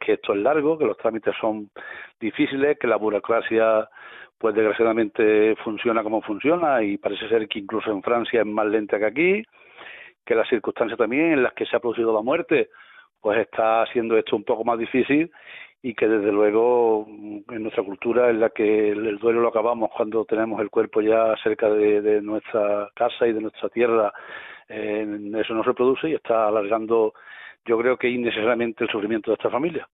que esto es largo, que los trámites son difíciles, que la burocracia pues desgraciadamente funciona como funciona y parece ser que incluso en Francia es más lenta que aquí, que las circunstancias también en las que se ha producido la muerte pues está haciendo esto un poco más difícil y que desde luego en nuestra cultura en la que el duelo lo acabamos cuando tenemos el cuerpo ya cerca de nuestra casa y de nuestra tierra, eso no se produce y está alargando yo creo que innecesariamente el sufrimiento de esta familia.